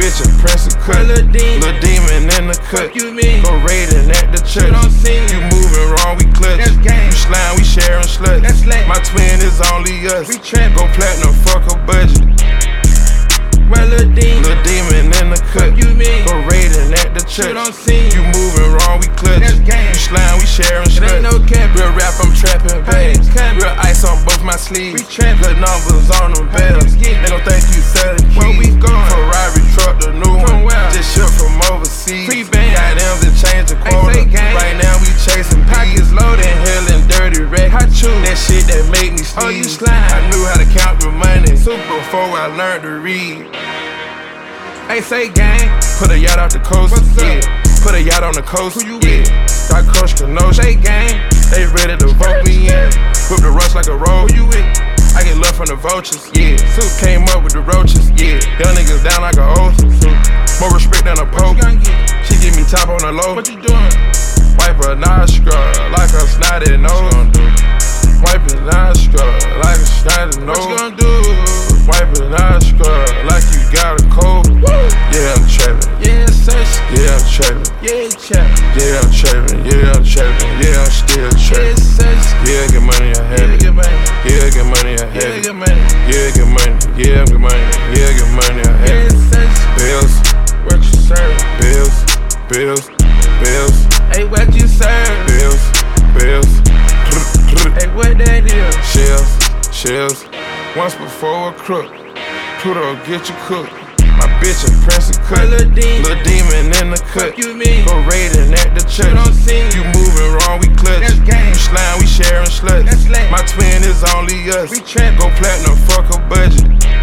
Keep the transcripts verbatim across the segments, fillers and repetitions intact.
bitch a prince of cut. Lil' demon, Lil' demon in the cut. Fuck you mean? Go raiding at the church. Don't see You moving wrong, we clutch. That's gang. You slime, we sharing sluts. That's slat. My twin is only us. We trap. Go platinum, fuck a budget. My Lil' demon, Lil' demon in the cut. Fuck you mean? Go raiding at the church. Don't see You moving wrong, we clutch. That's gang. You slime, we sharing It sluts. ain't no cap. Real rap, I'm trapping bags. capping? Real ice on both my sleeves. We trapping. Good numbers on them How you bells. get? They gon' think you selling keys. Where we going? Ferrari truck, the new From one. where? Just shipped from overseas. Free band. Got them to change the Hey, quota. say gang. Right now we chasing Pockets peas. loaded. Inhaling dirty wreck. Hot chew. That shit that made me sneeze. Oh, you slime. I knew how to count the money. Super before I learned to read. Hey, say gang, Put a yacht off the coast. What's up? yeah. Put a yacht on the coast. Who you yeah. with? Got Coach Kenosha. say gang, They ready to vote me in. Whip the rush like a roll. who you with? I get love from the vultures, yeah. Suit came up with the roaches, yeah. Young niggas down like a oath. More respect than a What pope. you gonna get? She give me top on the low. What you doing? Wipe a nostril like a snotty nose. Wipe a nostril like a snotty What you nose. gonna do? Wipe a nostril like you got a cold. Yeah, I'm trapping. Yeah, search. Yeah, I'm trapping. Yeah, chap. Yeah, I'm trapping. Yeah, I'm trapping. Yeah, I'm still Yeah, trapping. search. Yeah, get money, I have Yeah, it. get money. Yeah, get money, I Yeah, have it. get money. Yeah, get money. Yeah, get money. Yeah, get money, I have Yeah, it. search. Bills, What you serve? bills, bills, bills, Hey, what you serve? bills, bills. Hey, what that is? Shells, shells. Once before a crook. Pluto get you cooked. My bitch a prince of cut. Lil' demon, Lil' demon in the cut. Fuck you mean? Go raiding at the church. Don't see You moving wrong, we clutch. That's gang. You slime, we sharing sluts. That's slat. My twin is only us. We trap. Go platinum, fuck a budget.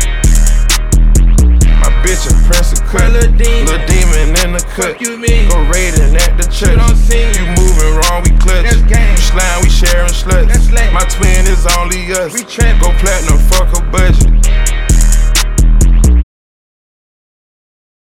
My bitch a prince of cut. Lil' demon, Lil' demon in the cut. Fuck you mean? Go raiding at the church. Don't see You moving wrong, we clutch. That's gang. You slime, we sharing sluts. That's slat. My twin is only us. We trap. Go platinum, fuck a budget.